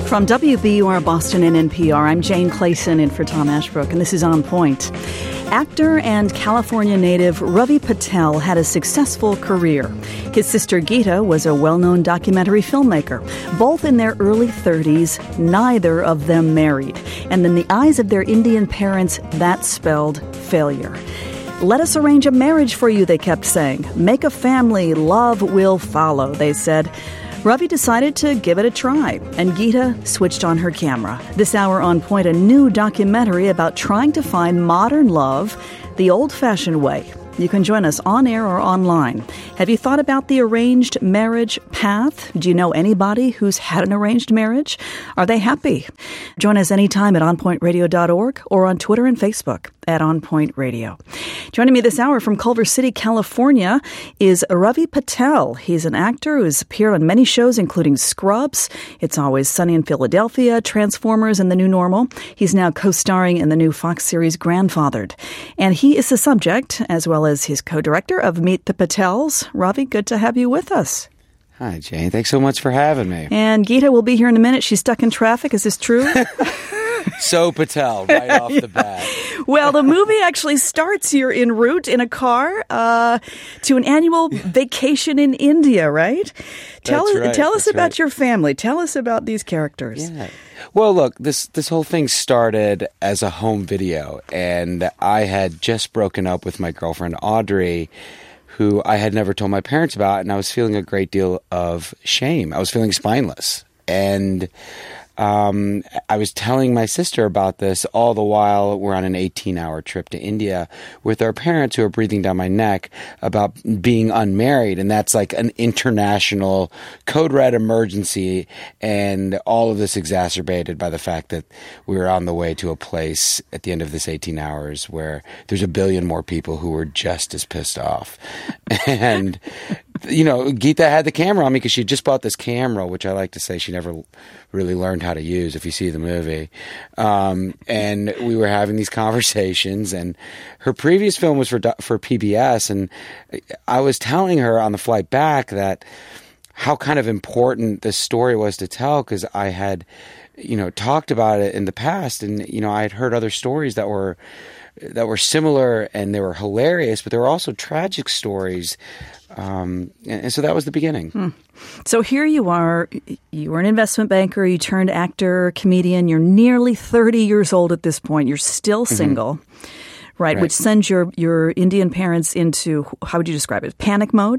From WBUR Boston and NPR, I'm Jane Clayson in for Tom Ashbrook, and this is On Point. Actor and California native Ravi Patel had a successful career. His sister Geeta was a well-known documentary filmmaker. Both in their early 30s, neither of them married. And in the eyes of their Indian parents, that spelled failure. Let us arrange a marriage for you, they kept saying. Make a family, love will follow, they said. Ravi decided to give it a try, and Geeta switched on her camera. This hour on Point, a new documentary about trying to find modern love the old-fashioned way. You can join us on air or online. Have you thought about the arranged marriage path? Do you know anybody who's had an arranged marriage? Are they happy? Join us anytime at onpointradio.org or on Twitter and Facebook at On Point Radio. Joining me this hour from Culver City, California is Ravi Patel. He's an actor who's appeared on many shows, including Scrubs, It's Always Sunny in Philadelphia, Transformers, and The New Normal. He's now co-starring in the new Fox series Grandfathered. And he is the subject, as well as his co-director, of Meet the Patels. Ravi, good to have you with us. Hi, Jane. Thanks so much for having me. And Geeta will be here in a minute. She's stuck in traffic. Is this true? So Patel, right off the bat. Well, the movie actually starts you're en route in a car to an annual vacation in India, right? Tell us about your family. Tell us about these characters. Yeah. Well, look, this whole thing started as a home video, and I had just broken up with my girlfriend, Audrey, who I had never told my parents about, and I was feeling a great deal of shame. I was feeling spineless. And I was telling my sister about this all the while we're on an 18-hour trip to India with our parents who are breathing down my neck about being unmarried. And that's like an international code red emergency. And all of this exacerbated by the fact that we were on the way to a place at the end of this 18 hours where there's a billion more people who were just as pissed off. And you know, Geeta had the camera on me because she just bought this camera, which I like to say she never really learned how to use if you see the movie. And we were having these conversations, and her previous film was for PBS, and I was telling her on the flight back that how kind of important this story was to tell because I had, talked about it in the past, and, I had heard other stories that were similar and they were hilarious, but there were also tragic stories. And so that was the beginning. So here you are. You were an investment banker. You turned actor, comedian. You're nearly 30 years old at this point. You're still single, right? Which sends your Indian parents into, how would you describe it, panic mode?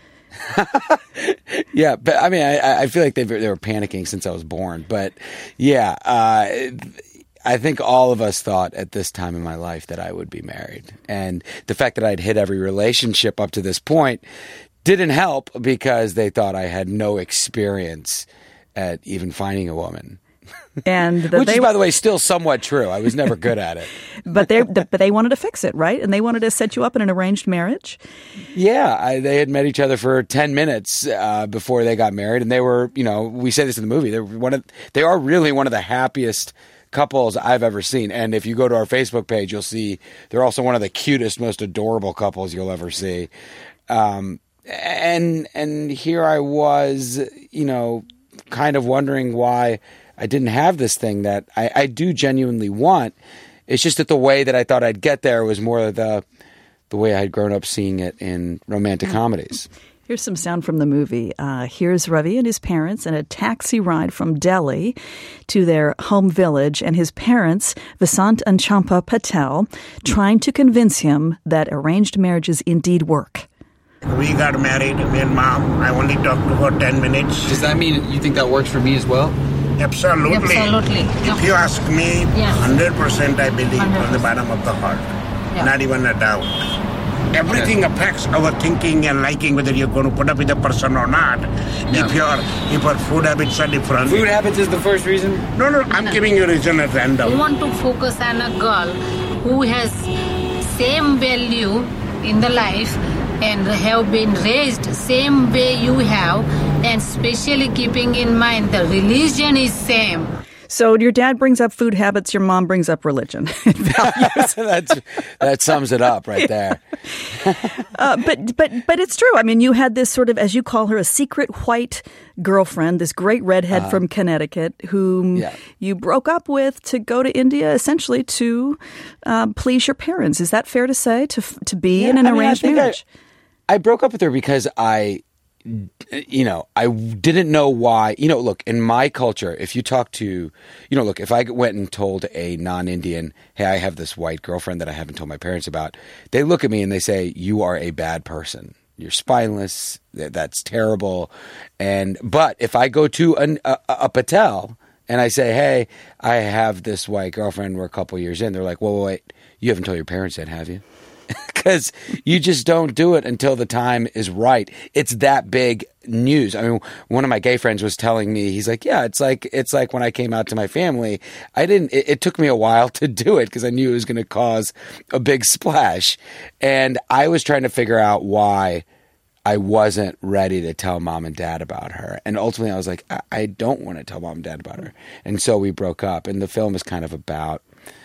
Yeah, but I mean, I feel like they were panicking since I was born. But yeah, I think all of us thought at this time in my life that I would be married. And the fact that I'd hit every relationship up to this point didn't help because they thought I had no experience at even finding a woman. And which is, by the way, still somewhat true. I was never good at it. But they wanted to fix it, right? And they wanted to set you up in an arranged marriage? Yeah. They had met each other for 10 minutes before they got married. And they were, we say this in the movie, they are really one of the happiest couples I've ever seen. And if you go to our Facebook page, you'll see they're also one of the cutest, most adorable couples you'll ever see. And here I was, kind of wondering why I didn't have this thing that I do genuinely want. It's just that the way that I thought I'd get there was more the way I had grown up seeing it in romantic comedies. Here's some sound from the movie. Here's Ravi and his parents in a taxi ride from Delhi to their home village, and his parents, Vasant and Champa Patel, trying to convince him that arranged marriages indeed work. We got married, me and Mom. I only talked to her 10 minutes. Does that mean you think that works for me as well? Absolutely. If you ask me, 100% I believe 100%. From the bottom of the heart. Yeah. Not even a doubt. Everything affects our thinking and liking, whether you're going to put up with a person or not. Yeah. If our food habits are different. Food habits is the first reason? No, I'm giving you a reason at random. You want to focus on a girl who has same value in the life and have been raised same way you have, and especially keeping in mind the religion is same. So your dad brings up food habits, your mom brings up religion. That sums it up right there. But it's true. I mean, you had this sort of, as you call her, a secret white girlfriend, this great redhead from Connecticut, whom you broke up with to go to India, essentially to please your parents. Is that fair to say? To be in an arranged marriage? I broke up with her because I didn't know why. Look, in my culture, if you talk to, if I went and told a non-Indian, hey, I have this white girlfriend that I haven't told my parents about, they look at me and they say, you are a bad person. You're spineless. That's terrible. But if I go to a Patel and I say, hey, I have this white girlfriend, we're a couple years in, they're like, wait, you haven't told your parents yet, have you? Because you just don't do it until the time is right. It's that big news. I mean, one of my gay friends was telling me, he's like, yeah, it's like when I came out to my family, it took me a while to do it because I knew it was going to cause a big splash. And I was trying to figure out why I wasn't ready to tell mom and dad about her. And ultimately I was like, I don't want to tell mom and dad about her. And so we broke up. And the film is kind of about,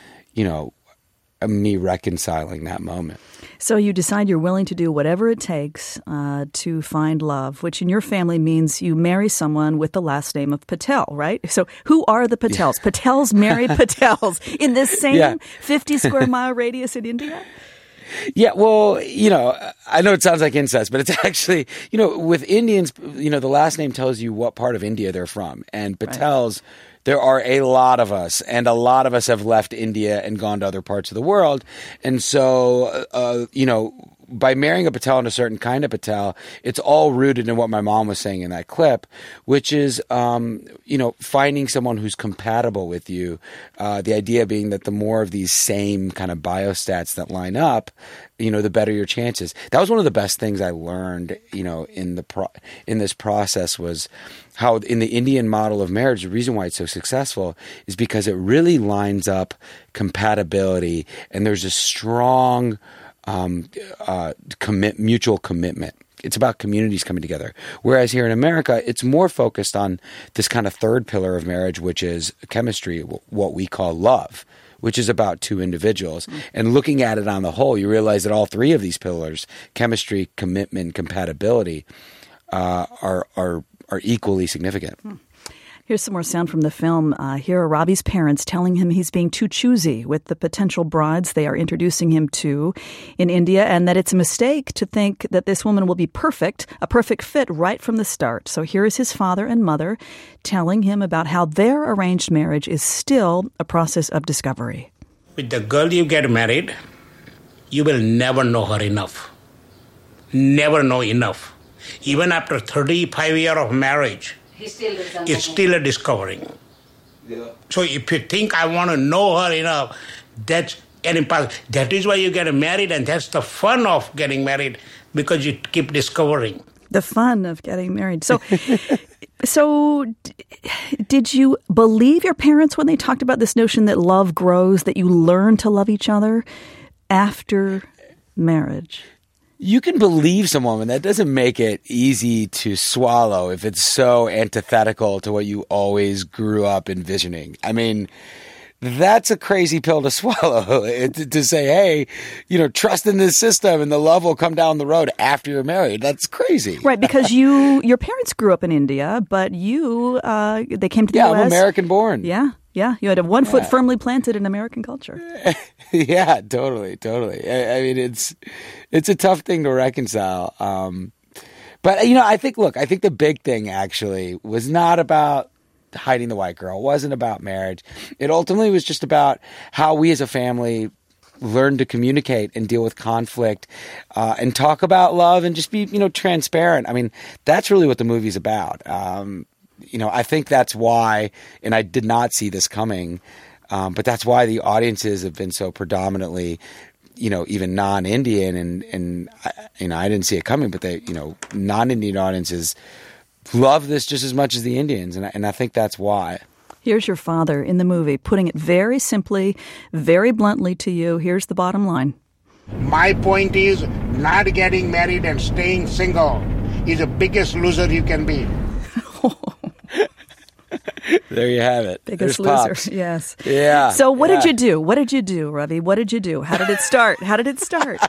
me reconciling that moment. So you decide you're willing to do whatever it takes to find love, which in your family means you marry someone with the last name of Patel, right? So who are the Patels? Yeah. Patels married Patels in this same 50 square mile radius in India? Yeah, well, I know it sounds like incest, but it's actually, with Indians, the last name tells you what part of India they're from. And Patels, there are a lot of us, and a lot of us have left India and gone to other parts of the world. And so, by marrying a Patel and a certain kind of Patel, it's all rooted in what my mom was saying in that clip, which is, finding someone who's compatible with you. The idea being that the more of these same kind of biostats that line up, the better your chances. That was one of the best things I learned, in this process was how in the Indian model of marriage, the reason why it's so successful is because it really lines up compatibility and there's a strong mutual commitment. It's about communities coming together. Whereas here in America, it's more focused on this kind of third pillar of marriage, which is chemistry, what we call love, which is about two individuals. And looking at it on the whole, you realize that all three of these pillars, chemistry, commitment, compatibility, are equally significant. Here's some more sound from the film. Here are Ravi's parents telling him he's being too choosy with the potential brides they are introducing him to in India, and that it's a mistake to think that this woman will be a perfect fit right from the start. So here is his father and mother telling him about how their arranged marriage is still a process of discovery. With the girl you get married, you will never know her enough. Never know enough. Even after 35 years of marriage, it's still a discovering. Yeah. So if you think I want to know her enough, that's an impossible. That is why you get married, and that's the fun of getting married, because you keep discovering. The fun of getting married. So did you believe your parents when they talked about this notion that love grows, that you learn to love each other after marriage? You can believe someone, and that doesn't make it easy to swallow if it's so antithetical to what you always grew up envisioning. I mean, that's a crazy pill to swallow, to say, hey, trust in this system and the love will come down the road after you're married. That's crazy. Right, because your parents grew up in India, but they came to the U.S. Yeah, I'm American born. Yeah. You had one foot firmly planted in American culture. Yeah, totally. I mean, it's a tough thing to reconcile. But, I think the big thing actually was not about hiding the white girl. It wasn't about marriage. It ultimately was just about how we as a family learn to communicate and deal with conflict and talk about love and just be, transparent. I mean, that's really what the movie's about. I think that's why, and I did not see this coming, but that's why the audiences have been so predominantly, even non-Indian, and I didn't see it coming, but they, non-Indian audiences love this just as much as the Indians, and I think that's why. Here's your father in the movie, putting it very simply, very bluntly to you. Here's the bottom line. My point is, not getting married and staying single is the biggest loser you can be. There you have it. Biggest There's loser. Pops. Yes. Yeah. So what did you do? What did you do, Ravi? What did you do? How did it start? How did it start?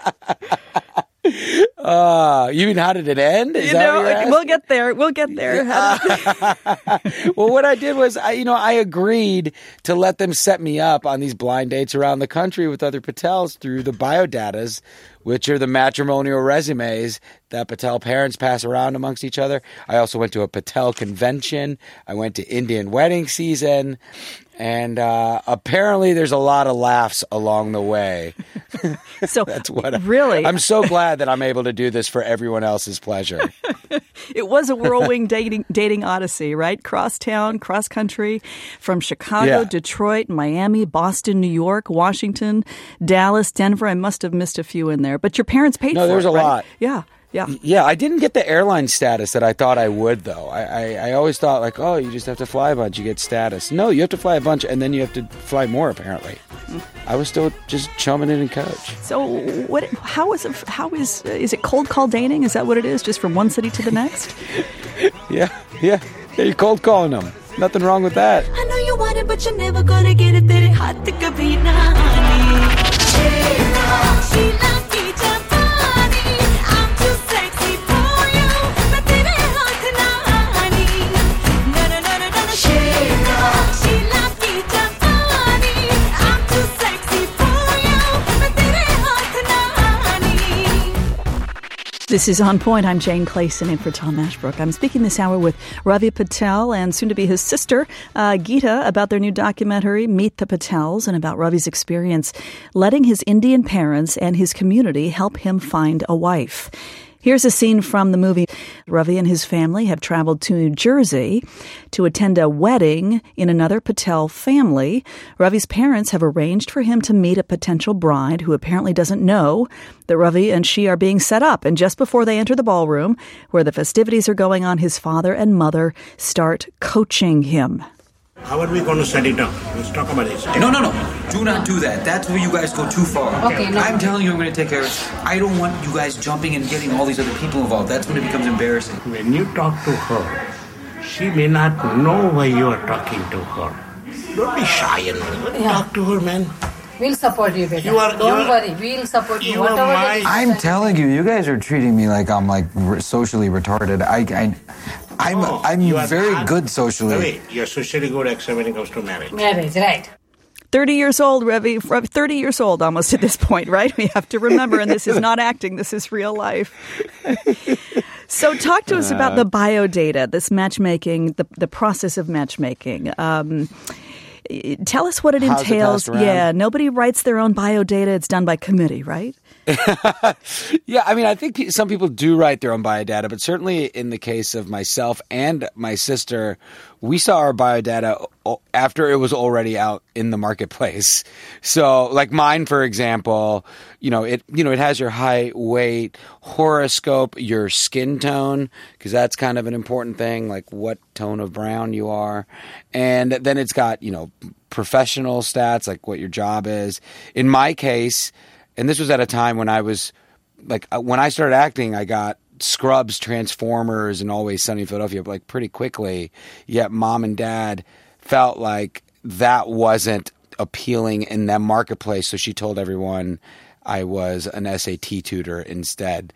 You mean how did it end? Is that what you're asking? We'll get there. We'll get there. Well, what I did was, I agreed to let them set me up on these blind dates around the country with other Patels through the biodatas, which are the matrimonial resumes that Patel parents pass around amongst each other. I also went to a Patel convention. I went to Indian wedding season. And apparently there's a lot of laughs along the way. So that's what really, I'm so glad that I'm able to do this for everyone else's pleasure. It was a whirlwind dating odyssey, right? Cross town, cross country, from Chicago, Detroit, Miami, Boston, New York, Washington, Dallas, Denver. I must have missed a few in there, but your parents paid for it. No, there's a lot. Yeah. Yeah, I didn't get the airline status that I thought I would, though. I always thought, like, oh, you just have to fly a bunch, you get status. No, you have to fly a bunch, and then you have to fly more, apparently. I was still just chumming in coach. So is it cold call dating? Is that what it is, just from one city to the next? Yeah, you're cold calling them. Nothing wrong with that. I know you want it, but you're never gonna get it. Tere haath kabhi na aane. This is On Point. I'm Jane Clayson in for Tom Ashbrook. I'm speaking this hour with Ravi Patel and soon-to-be his sister, Geeta, about their new documentary, Meet the Patels, and about Ravi's experience letting his Indian parents and his community help him find a wife. Here's a scene from the movie. Ravi and his family have traveled to New Jersey to attend a wedding in another Patel family. Ravi's parents have arranged for him to meet a potential bride who apparently doesn't know that Ravi and she are being set up. And just before they enter the ballroom, where the festivities are going on, his father and mother start coaching him. How are we going to set it up? Let's talk about it. No. Do not do that. That's where you guys go too far. Okay, no. I'm telling you I'm going to take care of it. I don't want you guys jumping and getting all these other people involved. That's when it becomes embarrassing. When you talk to her, she may not know why you are talking to her. Don't be shy and talk to her, man. We'll support you, Beta. Don't worry. We'll support you. Whatever it is. I'm telling you guys are treating me like I'm socially retarded. I'm very good socially. Wait, you're socially good except when it comes to marriage. Marriage, right. 30 years old, Ravi, 30 years old almost at this point, right? We have to remember, and this is not acting, this is real life. So talk to us about the biodata, this matchmaking, the process of matchmaking. Tell us what it entails. Yeah, nobody writes their own biodata. It's done by committee, right? Yeah, I mean, I think some people do write their own biodata, but certainly in the case of myself and my sister, we saw our biodata after it was already out in the marketplace. So, like mine, for example, it has your height, weight, horoscope, your skin tone, because that's kind of an important thing, like what tone of brown you are. And then it's got, professional stats, like what your job is. In my case, and this was at a time when I was, when I started acting, I got Scrubs, Transformers, and Always Sunny in Philadelphia, pretty quickly. Yet Mom and Dad felt like that wasn't appealing in that marketplace, so she told everyone I was an SAT tutor instead.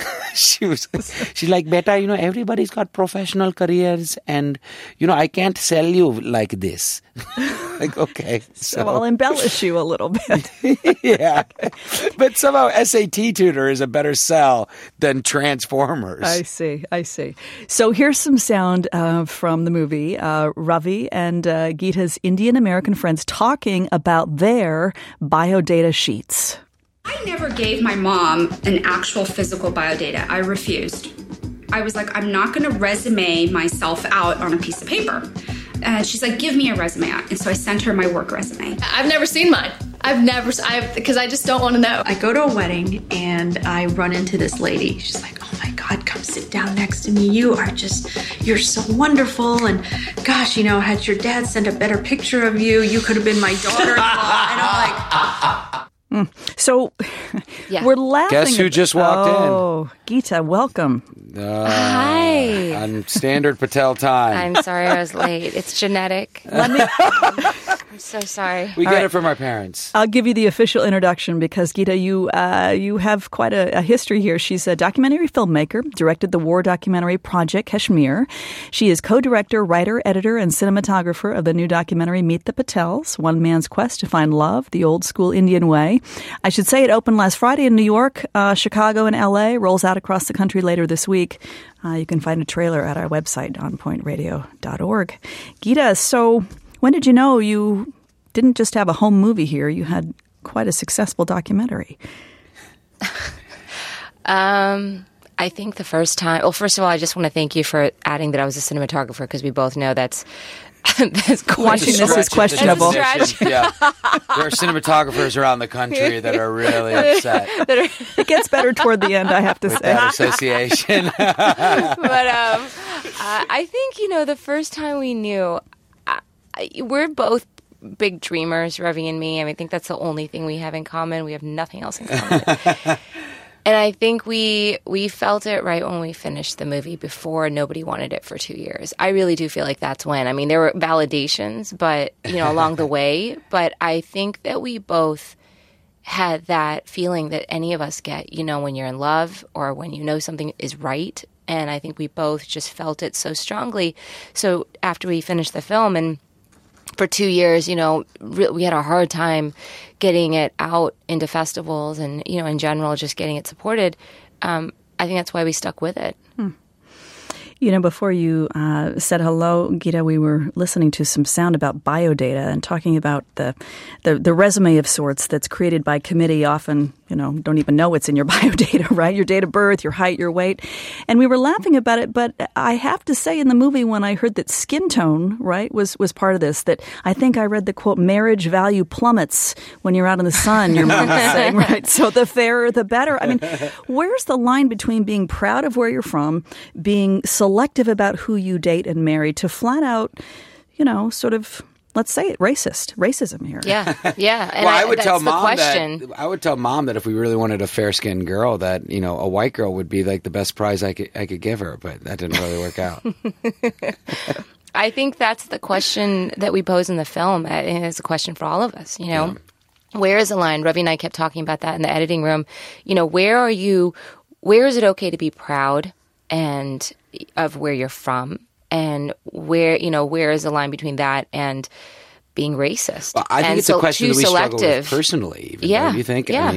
She's like, Beta, everybody's got professional careers and, I can't sell you like this. Okay. So I'll embellish you a little bit. Yeah. But somehow SAT tutor is a better sell than Transformers. I see. So here's some sound from the movie. Ravi and Geeta's Indian American friends talking about their biodata sheets. I never gave my mom an actual physical biodata. I refused. I was like, I'm not going to resume myself out on a piece of paper. And she's like, give me a resume. And so I sent her my work resume. I've never seen mine. Because I just don't want to know. I go to a wedding and I run into this lady. She's like, oh my God, come sit down next to me. You're so wonderful. And gosh, had your dad sent a better picture of you, you could have been my daughter-in-law. And I'm like, So Yeah. we're laughing. Guess who just walked in? Oh, Geeta, welcome. Hi. On standard Patel time. I'm sorry I was late. It's genetic. Let me. I'm so sorry. We get it from our parents. I'll give you the official introduction because, Geeta, you have quite a history here. She's a documentary filmmaker, directed the war documentary Project Kashmir. She is co-director, writer, editor, and cinematographer of the new documentary Meet the Patels, One Man's Quest to Find Love, the Old School Indian Way. I should say it opened last Friday in New York, Chicago, and L.A., rolls out across the country later this week. You can find a trailer at our website, onpointradio.org. Geeta, so when did you know you didn't just have a home movie here? You had quite a successful documentary. I think the first time... Well, first of all, I just want to thank you for adding that I was a cinematographer because we both know that's watching this is questionable. Yeah. There are cinematographers around the country that are really upset. It gets better toward the end, I have to with say. that association. But I think, the first time we knew, we're both big dreamers, Ravi and me. I think that's the only thing we have in common. We have nothing else in common. And I think we felt it right when we finished the movie before nobody wanted it for 2 years. I really do feel like that's when. There were validations, but, along the way. But I think that we both had that feeling that any of us get, when you're in love or when you know something is right. And I think we both just felt it so strongly. So after we finished the film and for 2 years, we had a hard time getting it out into festivals and, in general, just getting it supported. I think that's why we stuck with it. Before you said hello, Geeta, we were listening to some sound about biodata and talking about the resume of sorts that's created by committee. Often, don't even know what's in your biodata, right? Your date of birth, your height, your weight. And we were laughing about it, but I have to say in the movie when I heard that skin tone, right, was part of this, that I think I read the quote, marriage value plummets when you're out in the sun, your mom was saying, right? So the fairer, the better. Where's the line between being proud of where you're from, being selective about who you date and marry, to flat out, sort of, let's say it, racism here. Yeah. And well, I would tell mom that if we really wanted a fair-skinned girl, that a white girl would be like the best prize I could give her, but that didn't really work out. I think that's the question that we pose in the film, and it's a question for all of us. Yeah. Where is the line? Ravi and I kept talking about that in the editing room. Where is it okay to be proud and of where you're from, and where is the line between that and being racist? Well, I think it's a question that we struggle with personally. Even, don't you think? Yeah.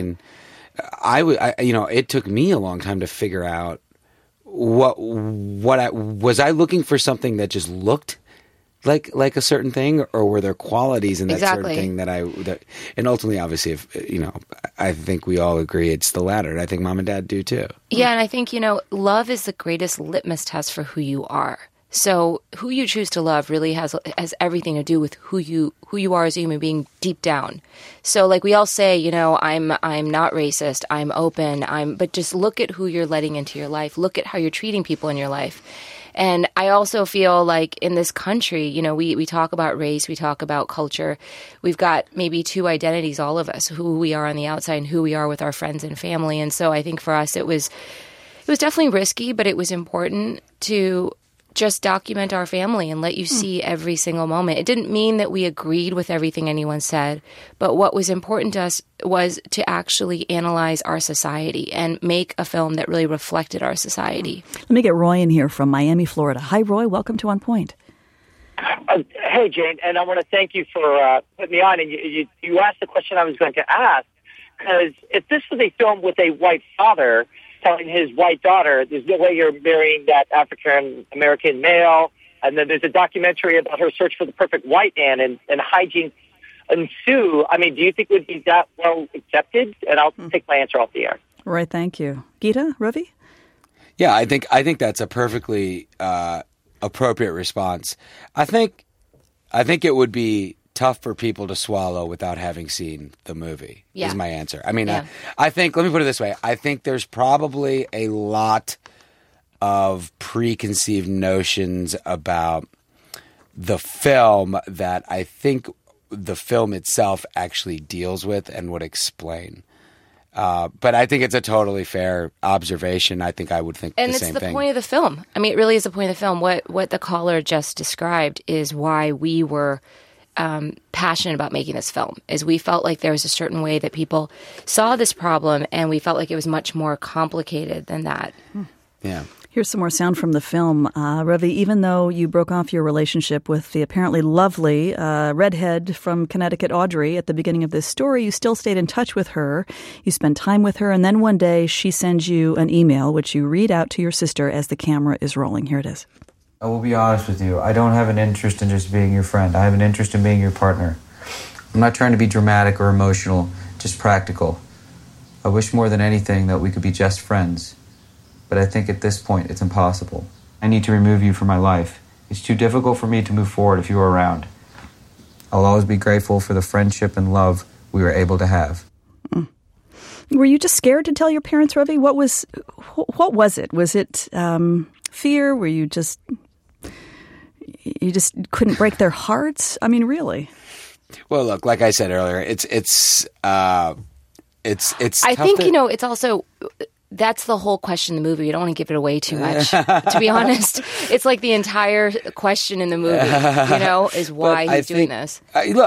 It took me a long time to figure out what was I looking for something that just looked like a certain thing, or were there qualities in that certain thing and ultimately, obviously, if I think we all agree it's the latter, and I think mom and dad do too. Yeah, and I think love is the greatest litmus test for who you are. So who you choose to love really has everything to do with who you are as a human being deep down. So like we all say, I'm not racist, I'm open, but just look at who you're letting into your life. Look at how you're treating people in your life. And I also feel like in this country, we talk about race, we talk about culture. We've got maybe two identities, all of us, who we are on the outside and who we are with our friends and family. And so I think for us, it was definitely risky, but it was important to just document our family and let you see every single moment. It didn't mean that we agreed with everything anyone said, but what was important to us was to actually analyze our society and make a film that really reflected our society. Let me get Roy in here from Miami, Florida. Hi, Roy. Welcome to On Point. Hey, Jane, and I want to thank you for putting me on. And you asked the question I was going to ask, because if this was a film with a white father telling his white daughter, there's no way you're marrying that African-American male. And then there's a documentary about her search for the perfect white man and hijinks ensue. Do you think it would be that well accepted? And I'll take my answer off the air. Right, thank you. Geeta, Ravi? Yeah, I think that's a perfectly appropriate response. I think it would be tough for people to swallow without having seen the movie, is my answer. I think, let me put it this way. I think there's probably a lot of preconceived notions about the film that I think the film itself actually deals with and would explain. But I think it's a totally fair observation. I think I would think the same thing. And it's the point of the film. I mean, it really is the point of the film. What the caller just described is why we were passionate about making this film, is we felt like there was a certain way that people saw this problem, and we felt like it was much more complicated than that. Yeah. Here's some more sound from the film. Ravi, even though you broke off your relationship with the apparently lovely redhead from Connecticut, Audrey, at the beginning of this story, you still stayed in touch with her. You spent time with her, and then one day she sends you an email, which you read out to your sister as the camera is rolling. Here it is. I will be honest with you. I don't have an interest in just being your friend. I have an interest in being your partner. I'm not trying to be dramatic or emotional, just practical. I wish more than anything that we could be just friends. But I think at this point it's impossible. I need to remove you from my life. It's too difficult for me to move forward if you are around. I'll always be grateful for the friendship and love we were able to have. Were you just scared to tell your parents, Ravi? What was it? Was it fear? Were you just couldn't break their hearts? I mean, really? Well, look, like I said earlier, it's I think, it's also, that's the whole question in the movie. You don't want to give it away too much, to be honest. It's like the entire question in the movie, is why he's doing this.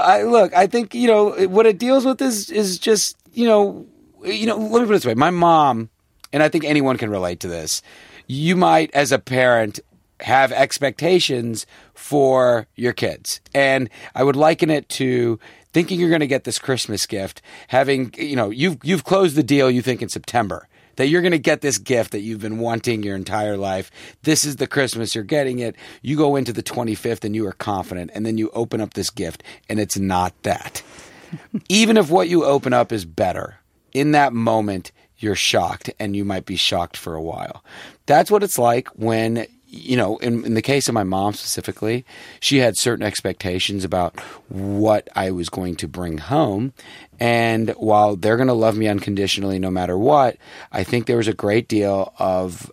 I think, what it deals with is just, let me put it this way. My mom, and I think anyone can relate to this, you might, as a parent, have expectations for your kids. And I would liken it to thinking you're going to get this Christmas gift, having, you've closed the deal, you think in September, that you're going to get this gift that you've been wanting your entire life. This is the Christmas, you're getting it. You go into the 25th and you are confident, and then you open up this gift and it's not that. Even if what you open up is better, in that moment, you're shocked, and you might be shocked for a while. That's what it's like when, in the case of my mom specifically, she had certain expectations about what I was going to bring home. And while they're going to love me unconditionally no matter what, I think there was a great deal of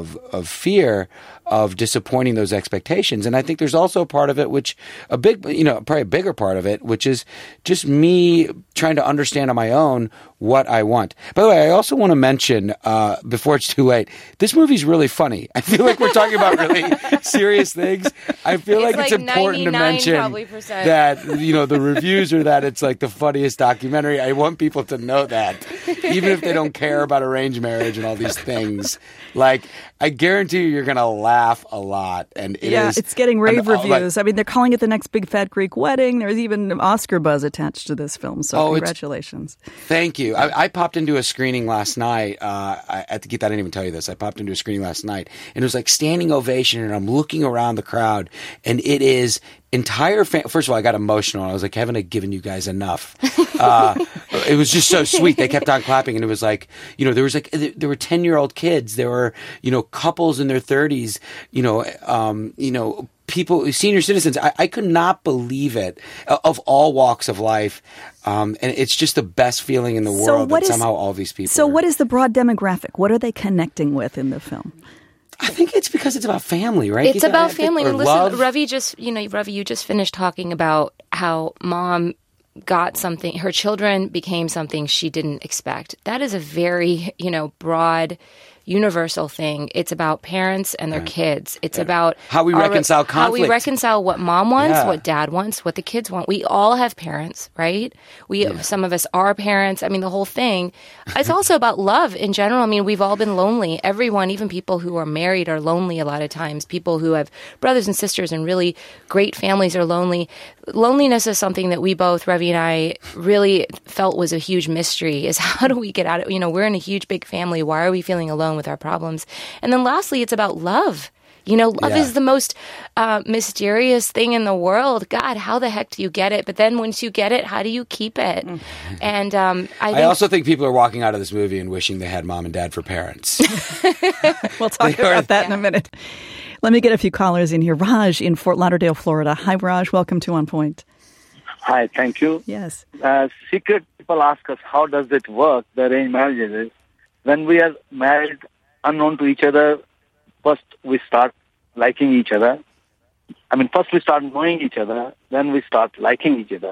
fear of disappointing those expectations. And I think there's also a part of it, probably a bigger part of it, which is just me trying to understand on my own what I want. By the way, I also want to mention, before it's too late, this movie's really funny. I feel like we're talking about really serious things. I feel like it's important to mention that, the reviews are that it's like the funniest documentary. I want people to know that, even if they don't care about arranged marriage and all these things. Like, I guarantee you're going to laugh a lot. And it's getting rave reviews. I mean, they're calling it the next big fat Greek wedding. There's even Oscar buzz attached to this film. So congratulations. Thank you. I popped into a screening last night. I didn't even tell you this. I popped into a screening last night, and it was like standing ovation, and I'm looking around the crowd, and it is entire first of all, I got emotional. I was like, haven't I given you guys enough? It was just so sweet. They kept on clapping, and it was like, there were 10-year-old kids. There were, couples in their 30s, people, senior citizens. I could not believe it, of all walks of life. And it's just the best feeling in the world that somehow all these people. So what is the broad demographic? What are they connecting with in the film? I think it's because it's about family, right? It's about family. And listen, love. Ravi, you just finished talking about how mom got something, her children became something she didn't expect. That is a very, broad, universal thing. It's about parents and their kids. It's about how we reconcile conflict. How we reconcile what mom wants, what dad wants, what the kids want. We all have parents, right? Some of us are parents. I mean, the whole thing. It's also about love in general. I mean, we've all been lonely. Everyone, even people who are married, are lonely a lot of times. People who have brothers and sisters and really great families are lonely. Loneliness is something that we both, Ravi and I, really felt was a huge mystery, is how do we get out of it? We're in a huge, big family. Why are we feeling alone with our problems? And then lastly, it's about love. Love is the most mysterious thing in the world. God, how the heck do you get it? But then once you get it, how do you keep it? And I also think people are walking out of this movie and wishing they had mom and dad for parents. We'll talk about that in a minute. Let me get a few callers in here. Raj in Fort Lauderdale, Florida. Hi, Raj. Welcome to On Point. Hi, thank you. Yes. Secret people ask us, how does it work, the arranged marriages? When we are married, unknown to each other, first we start liking each other. First we start knowing each other, then we start liking each other.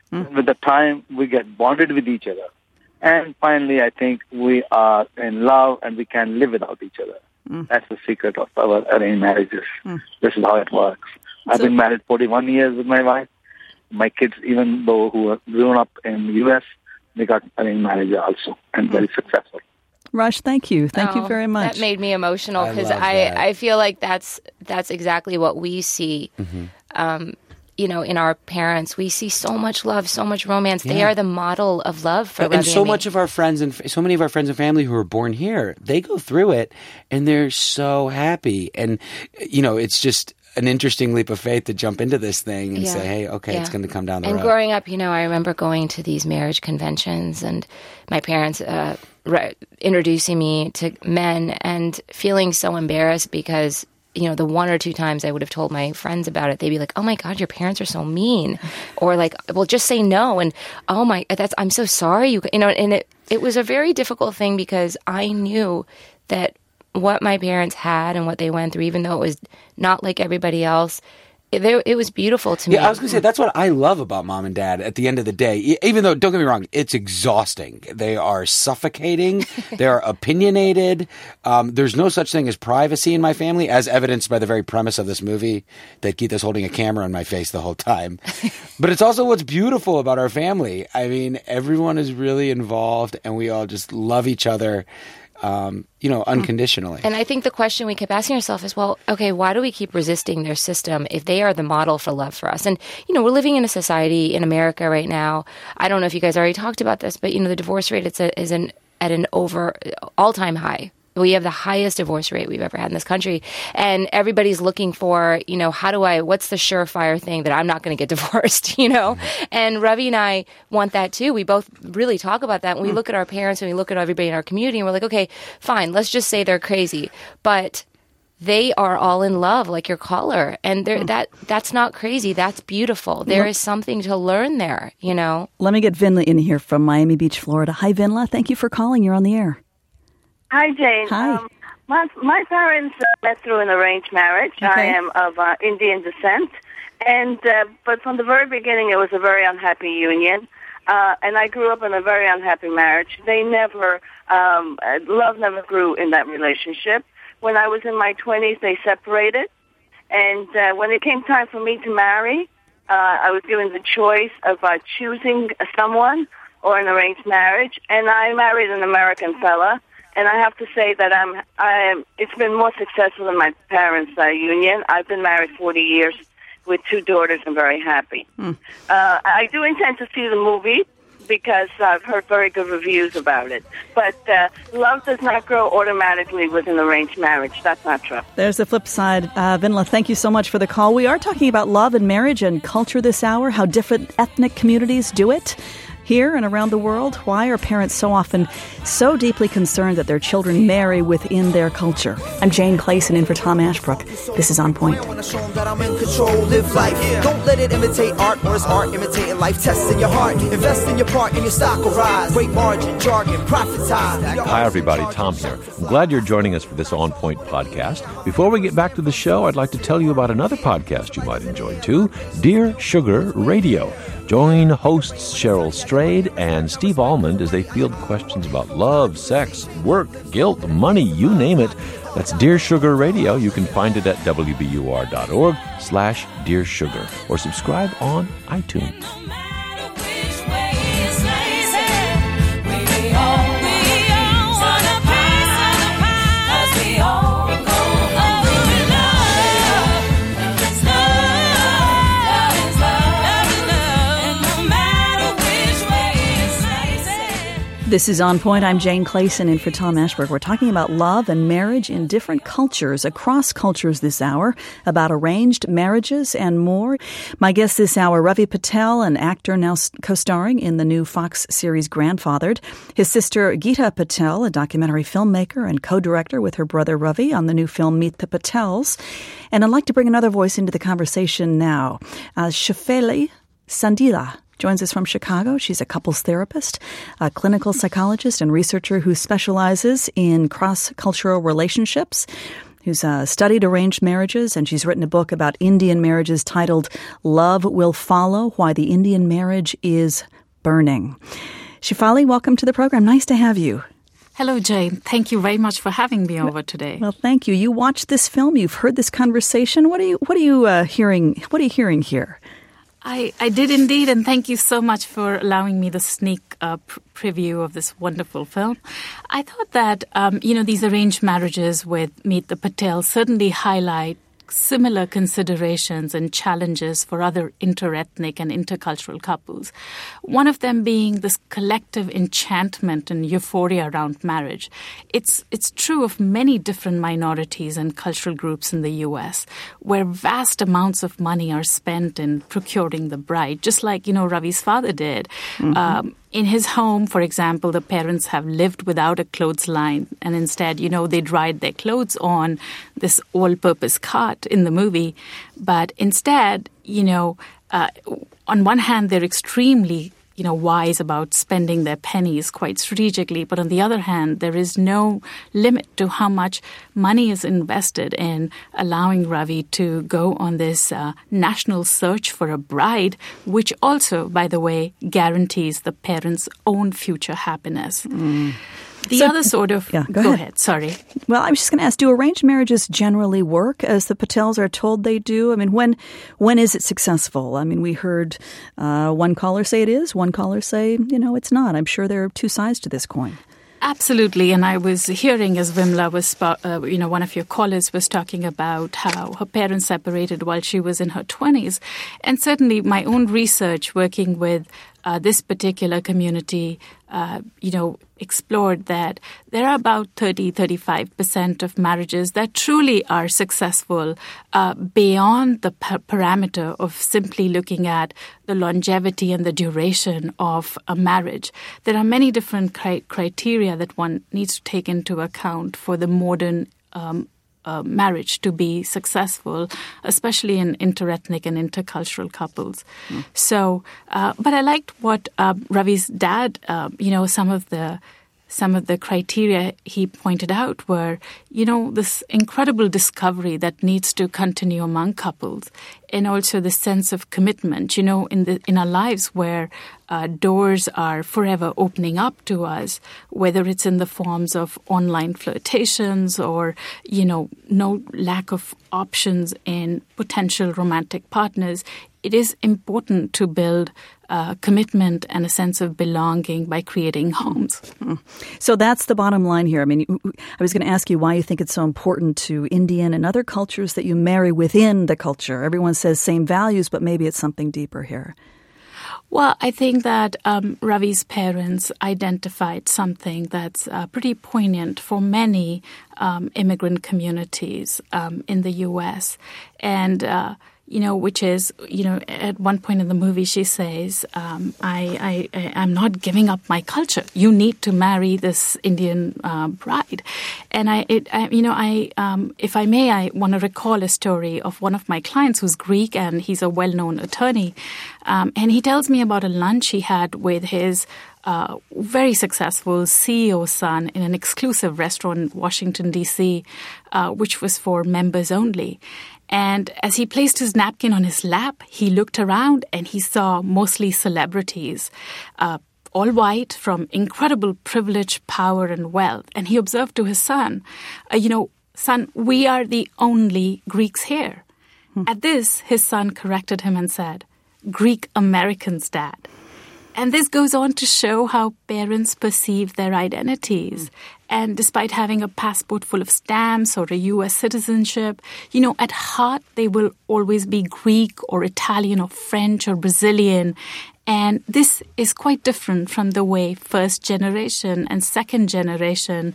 With the time, we get bonded with each other. And finally, I think we are in love and we can live without each other. That's the secret of our arranged marriages. This is how it works. I've been married 41 years with my wife. My kids, even though who are grown up in the U.S., they got arranged marriage also and very successful. Rush, thank you. Thank you very much. That made me emotional because I feel like that's exactly what we see. In our parents, we see so much love, so much romance. They are the model of love for Ravi and so much of our friends and so many of our friends and family who are born here, they go through it and they're so happy. And it's just an interesting leap of faith to jump into this thing and say, hey, okay, it's going to come down the road. And growing up, I remember going to these marriage conventions and my parents introducing me to men and feeling so embarrassed because the one or two times I would have told my friends about it, they'd be like, oh my God, your parents are so mean. Or like, well, just say no. And I'm so sorry. And it was a very difficult thing because I knew that what my parents had and what they went through, even though it was not like everybody else, it was beautiful to me. Yeah, I was going to say, that's what I love about mom and dad at the end of the day. Even though, don't get me wrong, it's exhausting. They are suffocating. They are opinionated. There's no such thing as privacy in my family, as evidenced by the very premise of this movie, that Geeta's holding a camera in my face the whole time. But it's also what's beautiful about our family. I mean, everyone is really involved, and we all just love each other. Unconditionally. And I think the question we kept asking ourselves is, well, okay, why do we keep resisting their system if they are the model for love for us? And, we're living in a society in America right now. I don't know if you guys already talked about this, but, the divorce rate is at an all-time high. We have the highest divorce rate we've ever had in this country. And everybody's looking for, what's the surefire thing that I'm not going to get divorced, And Ravi and I want that too. We both really talk about that. When we look at our parents and we look at everybody in our community and we're like, okay, fine, let's just say they're crazy. But they are all in love, like your caller. And that's not crazy. That's beautiful. There is something to learn there, Let me get Vinla in here from Miami Beach, Florida. Hi, Vinla. Thank you for calling. You're on the air. Hi, Jane. Hi. My parents met through an arranged marriage. Okay. I am of Indian descent, but from the very beginning, it was a very unhappy union, and I grew up in a very unhappy marriage. They never, love never grew in that relationship. When I was in my 20s, they separated, and when it came time for me to marry, I was given the choice of choosing someone or an arranged marriage, and I married an American fella. And I have to say that it's been more successful than my parents' union. I've been married 40 years with 2 daughters and very happy. I do intend to see the movie because I've heard very good reviews about it. But love does not grow automatically with an arranged marriage. That's not true. There's the flip side. Vinla, thank you so much for the call. We are talking about love and marriage and culture this hour, how different ethnic communities do it. Here and around the world, why are parents so often so deeply concerned that their children marry within their culture? I'm Jane Clayson in for Tom Ashbrook. This is On Point. Don't let it imitate art, or is art imitating life? Test in your heart, invest in your part, and your stock will rise. Great margin, jargon, profit time. Hi, everybody. Tom here. I'm glad you're joining us for this On Point podcast. Before we get back to the show, I'd like to tell you about another podcast you might enjoy, too, Dear Sugar Radio. Join hosts Cheryl Strayed and Steve Almond as they field questions about love, sex, work, guilt, money, you name it. That's Dear Sugar Radio. You can find it at wbur.org/Dear Sugar or subscribe on iTunes. This is On Point. I'm Jane Clayson in for Tom Ashbrook. We're talking about love and marriage in different cultures, across cultures this hour, about arranged marriages and more. My guest this hour, Ravi Patel, an actor now co-starring in the new Fox series Grandfathered. His sister, Geeta Patel, a documentary filmmaker and co-director with her brother Ravi on the new film Meet the Patels. And I'd like to bring another voice into the conversation now. Shefali Sandila joins us from Chicago. She's a couples therapist, a clinical psychologist and researcher who specializes in cross-cultural relationships, who's studied arranged marriages, and she's written a book about Indian marriages titled Love Will Follow, Why the Indian Marriage is Burning. Shefali, welcome to the program. Nice to have you. Hello, Jane. Thank you very much for having me over today. Well, thank you. You watched this film. You've heard this conversation. What are you hearing? What are you hearing here? I did indeed, and thank you so much for allowing me the sneak preview of this wonderful film. I thought that, these arranged marriages with Meet the Patels certainly highlight similar considerations and challenges for other interethnic and intercultural couples. One of them being this collective enchantment and euphoria around marriage. It's true of many different minorities and cultural groups in the U.S., where vast amounts of money are spent in procuring the bride, just like, Ravi's father did. Mm-hmm. In his home, for example, the parents have lived without a clothesline, and instead, they dried their clothes on this all-purpose cart in the movie. But instead, on one hand, they're extremely wise about spending their pennies quite strategically. But on the other hand, there is no limit to how much money is invested in allowing Ravi to go on this national search for a bride, which also, by the way, guarantees the parents' own future happiness. Mm. The other sort of... Yeah, go ahead. Sorry. Well, I was just going to ask, do arranged marriages generally work as the Patels are told they do? I mean, when is it successful? I mean, we heard one caller say it is, one caller say, it's not. I'm sure there are two sides to this coin. Absolutely. And I was hearing as Vimla was, one of your callers was talking about how her parents separated while she was in her 20s. And certainly my own research working with this particular community, explored that there are about 30-35% of marriages that truly are successful beyond the parameter of simply looking at the longevity and the duration of a marriage. There are many different criteria that one needs to take into account for the modern marriage to be successful, especially in interethnic and intercultural couples. Mm. So, but I liked what Ravi's dad, some of the criteria he pointed out were, this incredible discovery that needs to continue among couples, and also the sense of commitment, in our lives where doors are forever opening up to us, whether it's in the forms of online flirtations or, no lack of options in potential romantic partners. It is important to build commitment and a sense of belonging by creating homes. So that's the bottom line here. I mean, I was going to ask you why you think it's so important to Indian and other cultures that you marry within the culture. Everyone says same values, but maybe it's something deeper here. Well, I think that Ravi's parents identified something that's pretty poignant for many immigrant communities in the U.S. And which is, at one point in the movie, she says, I'm not giving up my culture. You need to marry this Indian bride. And if I may, I want to recall a story of one of my clients who's Greek, and he's a well-known attorney. And he tells me about a lunch he had with his very successful CEO son in an exclusive restaurant in Washington, D.C., which was for members only. And as he placed his napkin on his lap, he looked around and he saw mostly celebrities, all white, from incredible privilege, power, and wealth. And he observed to his son, son, we are the only Greeks here. At this, his son corrected him and said, Greek Americans, Dad. And this goes on to show how parents perceive their identities. And despite having a passport full of stamps or a U.S. citizenship, at heart, they will always be Greek or Italian or French or Brazilian. And this is quite different from the way first generation and second generation,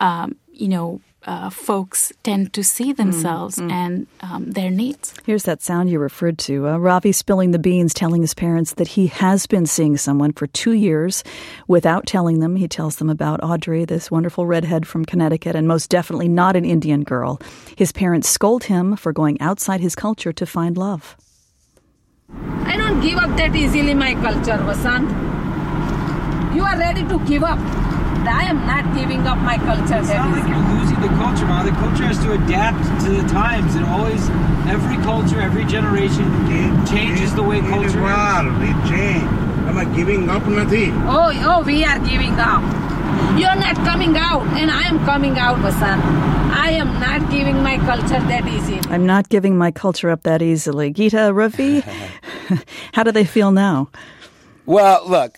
folks tend to see themselves and their needs. Here's that sound you referred to. Ravi spilling the beans, telling his parents that he has been seeing someone for 2 years without telling them. He tells them about Audrey, this wonderful redhead from Connecticut, and most definitely not an Indian girl. His parents scold him for going outside his culture to find love. I don't give up that easily, my culture, Vasant. You are ready to give up. I am not giving up my culture. It's not like you're losing the culture, Ma. The culture has to adapt to the times. Every culture, every generation changes the way culture is. It changes. I'm not giving up nothing. Oh, we are giving up. You're not coming out, and I am coming out, Vasan. I am not giving my culture that easily. I'm not giving my culture up that easily. Geeta, Ravi, how do they feel now? Well, look,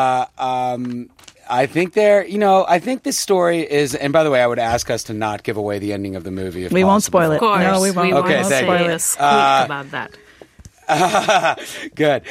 I think I think this story is, and by the way, I would ask us to not give away the ending of the movie if we possible. won't spoil it. Of course. No, we won't. Okay, say a squeak about that. Good.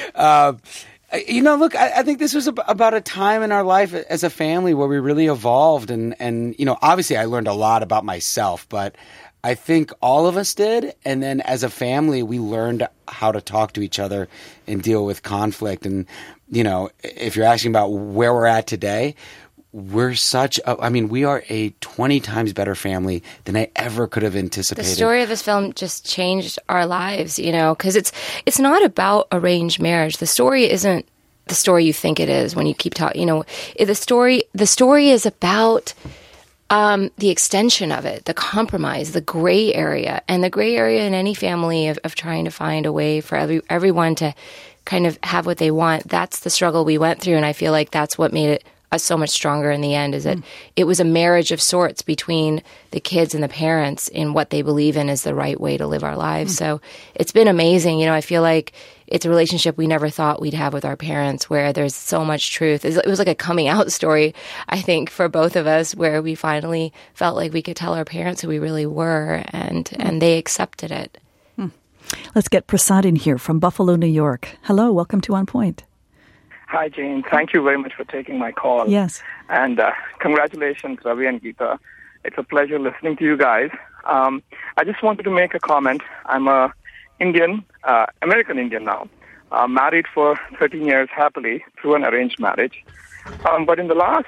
Look, I think this was about a time in our life as a family where we really evolved. And obviously I learned a lot about myself, but I think all of us did. And then as a family, we learned how to talk to each other and deal with conflict. And, if you're asking about where we're at today, we are a 20 times better family than I ever could have anticipated. The story of this film just changed our lives, because it's not about arranged marriage. The story isn't the story you think it is when you keep talking. The story is about the extension of it, the compromise, the gray area, and the gray area in any family of trying to find a way for everyone to kind of have what they want. That's the struggle we went through, and I feel like that's what made us so much stronger in the end, is that it was a marriage of sorts between the kids and the parents in what they believe in is the right way to live our lives. So it's been amazing. I feel like it's a relationship we never thought we'd have with our parents, where there's so much truth. It was like a coming out story, I think, for both of us, where we finally felt like we could tell our parents who we really were, and they accepted it. Let's get Prasad in here from Buffalo, New York. Hello, welcome to On Point. Hi, Jane. Thank you very much for taking my call. Yes. And congratulations, Ravi and Geeta. It's a pleasure listening to you guys. I just wanted to make a comment. I'm a American Indian now, married for 13 years happily through an arranged marriage. But in the last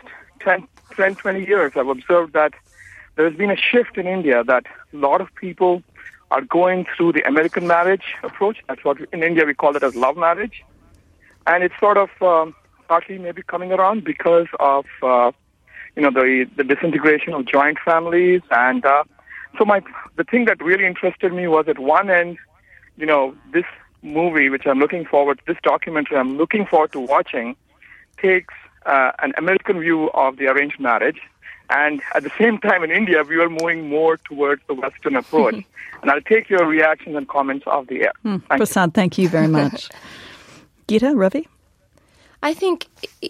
20 years, I've observed that there's been a shift in India, that a lot of people are going through the American marriage approach. That's what in India we call it as love marriage. And it's sort of partly maybe coming around because of, the disintegration of joint families. And so the thing that really interested me was at one end, this movie, which this documentary I'm looking forward to watching, takes an American view of the arranged marriage. And at the same time in India, we are moving more towards the Western approach. And I'll take your reactions and comments off the air. Prasad, thank you very much. Geeta, Ravi? I think,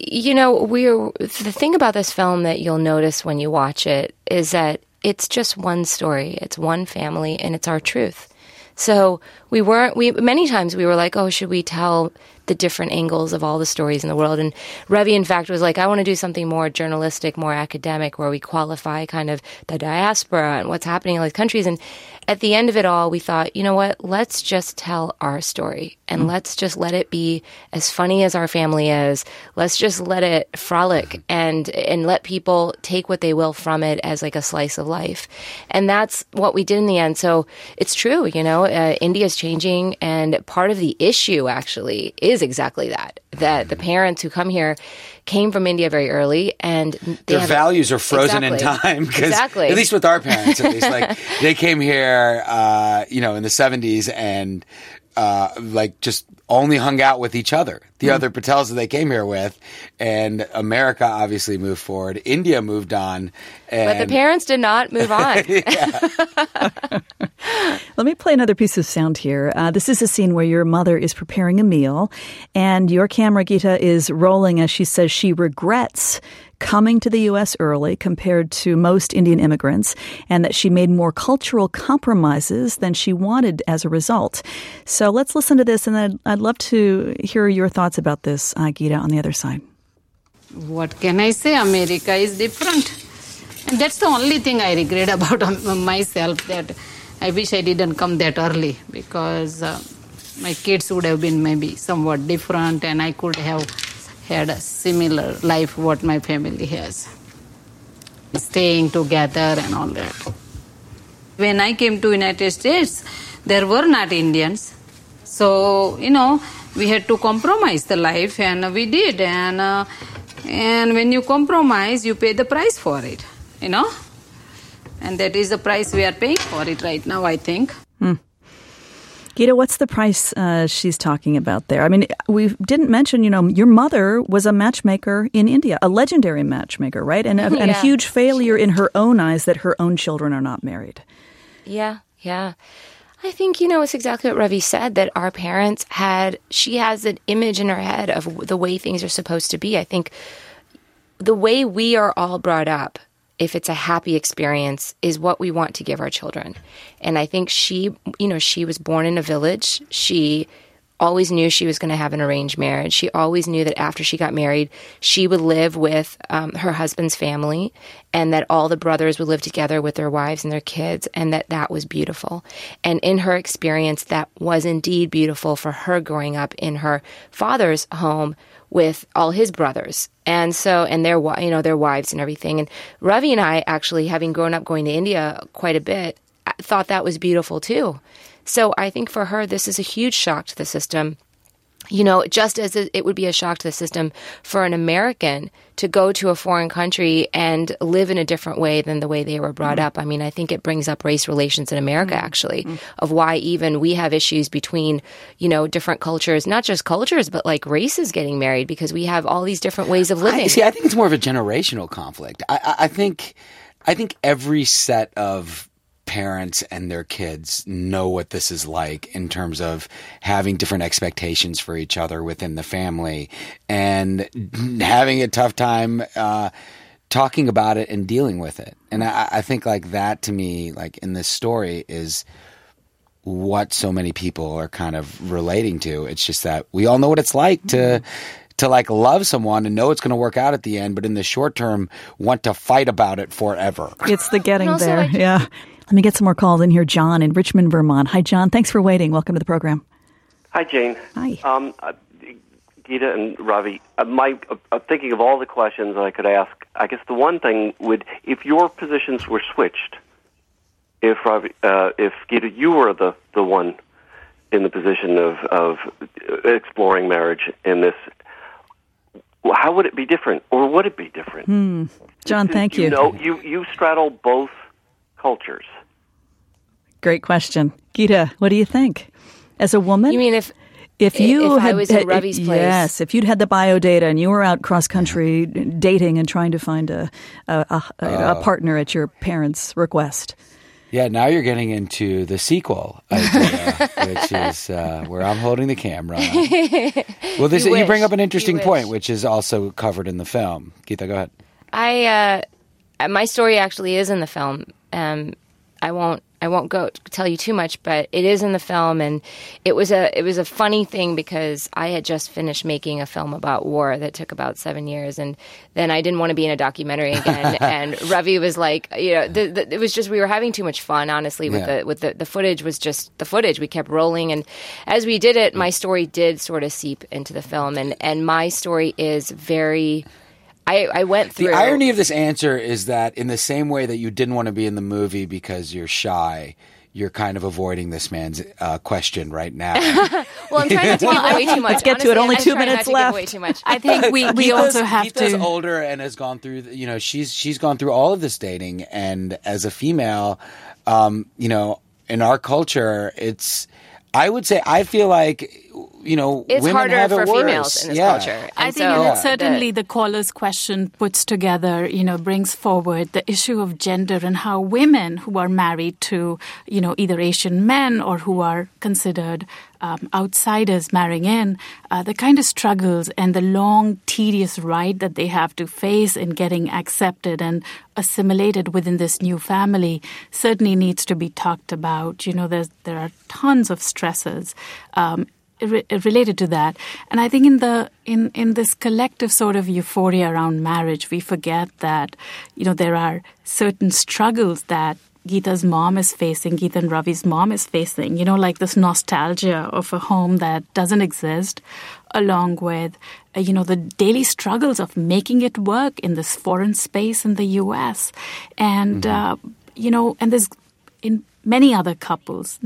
the thing about this film that you'll notice when you watch it is that it's just one story. It's one family, and it's our truth. So many times we were like, oh, should we tell the different angles of all the stories in the world? And Ravi, in fact, was like, I want to do something more journalistic, more academic, where we qualify kind of the diaspora and what's happening in these countries. And at the end of it all, we thought, you know what, let's just tell our story, and let's just let it be as funny as our family is. Let's just let it frolic and let people take what they will from it as like a slice of life. And that's what we did in the end. So it's true, India is changing, and part of the issue actually is exactly that the parents who come here came from India very early, and their values are frozen in time. Exactly. At least with our parents, at least, like they came here, in the 70s and just only hung out with each other, the other Patels that they came here with, and America obviously moved forward. India moved on. But the parents did not move on. Let me play another piece of sound here. This is a scene where your mother is preparing a meal, and your camera, Geeta, is rolling as she says she regrets coming to the U.S. early compared to most Indian immigrants, and that she made more cultural compromises than she wanted as a result. So let's listen to this, and I'd love to hear your thoughts about this, Geeta, on the other side. What can I say? America is different. And that's the only thing I regret about myself, that I wish I didn't come that early, because my kids would have been maybe somewhat different, and I could have had a similar life what my family has. Staying together and all that. When I came to United States, there were not Indians. So, we had to compromise the life, and we did. And And when you compromise, you pay the price for it, you know? And that is the price we are paying for it right now, I think. Geeta, what's the price she's talking about there? I mean, we didn't mention, your mother was a matchmaker in India, a legendary matchmaker, right? And a huge failure in her own eyes that her own children are not married. Yeah. I think, it's exactly what Ravi said, that our parents she has an image in her head of the way things are supposed to be. I think the way we are all brought up, if it's a happy experience, is what we want to give our children. And I think she was born in a village. She always knew she was going to have an arranged marriage. She always knew that after she got married, she would live with her husband's family, and that all the brothers would live together with their wives and their kids, and that was beautiful. And in her experience, that was indeed beautiful for her growing up in her father's home with all his brothers. And their wives and everything. And Ravi and I, actually, having grown up going to India quite a bit, thought that was beautiful too. So I think for her, this is a huge shock to the system. Just as it would be a shock to the system for an American to go to a foreign country and live in a different way than the way they were brought up. I mean, I think it brings up race relations in America, actually, of why even we have issues between, different cultures, not just cultures, but like races getting married, because we have all these different ways of living. I think it's more of a generational conflict. I think every set of parents and their kids know what this is like in terms of having different expectations for each other within the family and having a tough time talking about it and dealing with it. And I think like that, to me, like in this story, is what so many people are kind of relating to. It's just that we all know what it's like to like love someone and know it's going to work out at the end, but in the short term want to fight about it forever. It's the getting there. Yeah. Let me get some more calls in here. John in Richmond, Vermont. Hi, John. Thanks for waiting. Welcome to the program. Hi, Jane. Hi. Geeta and Ravi, thinking of all the questions I could ask, I guess the one thing if your positions were switched, if Geeta, you were the one in the position of exploring marriage in this, how would it be different, or would it be different? John, thank you. You straddle both cultures. Great question. Geeta, what do you think? As a woman? You mean if I was in Ravi's place? Yes, if you'd had the bio data and you were out cross-country dating and trying to find a partner at your parents' request. Yeah, now you're getting into the sequel idea, which is where I'm holding the camera. Well, you bring up an interesting point, which is also covered in the film. Geeta, go ahead. My story actually is in the film. I won't go tell you too much, but it is in the film, and it was a funny thing because I had just finished making a film about war that took about 7 years, and then I didn't want to be in a documentary again. And Ravi was like, it was just we were having too much fun, honestly. With the footage was just the footage. We kept rolling, and as we did it, my story did sort of seep into the film, and my story is very. I went through... The irony of this answer is that in the same way that you didn't want to be in the movie because you're shy, you're kind of avoiding this man's question right now. Well, I'm trying not to give away too much. Let's get to it. Only 2 minutes left. Away too much. I think we also have to... Geeta's older and has gone through, she's gone through all of this dating. And as a female, in our culture, I feel like... it's women harder have for it worse. females in this culture. I think certainly the caller's question puts together, brings forward the issue of gender and how women who are married to, either Asian men or who are considered outsiders marrying in, the kind of struggles and the long, tedious ride that they have to face in getting accepted and assimilated within this new family certainly needs to be talked about. There are tons of stresses related to that. And I think in this collective sort of euphoria around marriage, we forget that, there are certain struggles that Geeta's mom is facing, Geeta and Ravi's mom is facing, like this nostalgia of a home that doesn't exist, along with, the daily struggles of making it work in this foreign space in the U.S. And, and there's in many other couples, not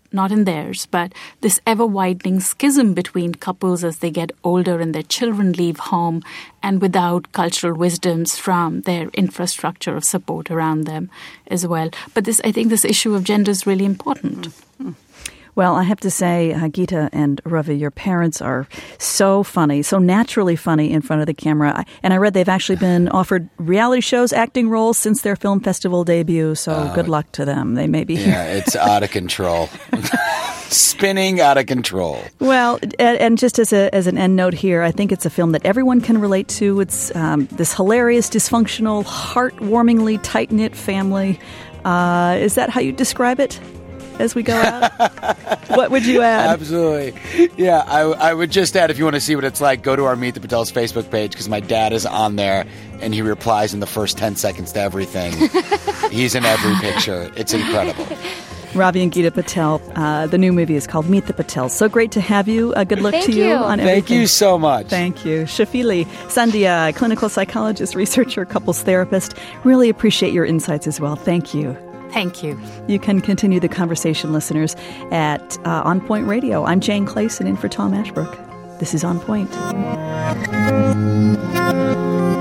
not in theirs, but this ever-widening schism between couples as they get older and their children leave home and without cultural wisdoms from their infrastructure of support around them as well. But I think this issue of gender is really important. Mm-hmm. Well, I have to say, Geeta and Ravi, your parents are so funny, so naturally funny in front of the camera. And I read they've actually been offered reality shows, acting roles since their film festival debut. So good luck to them. They may be Yeah, it's out of control. Spinning out of control. Well, and just as an end note here, I think it's a film that everyone can relate to. It's this hilarious, dysfunctional, heartwarmingly tight-knit family. Is that how you describe it? As we go out? What would you add? Absolutely. Yeah, I would just add, if you want to see what it's like, go to our Meet the Patels Facebook page, because my dad is on there, and he replies in the first 10 seconds to everything. He's in every picture. It's incredible. Ravi and Geeta Patel, the new movie is called Meet the Patels. So great to have you. Good luck to you on everything. Thank you so much. Thank you. Shafili Sandhya, clinical psychologist, researcher, couples therapist. Really appreciate your insights as well. Thank you. Thank you. You can continue the conversation, listeners, at On Point Radio. I'm Jane Clayson in for Tom Ashbrook. This is On Point.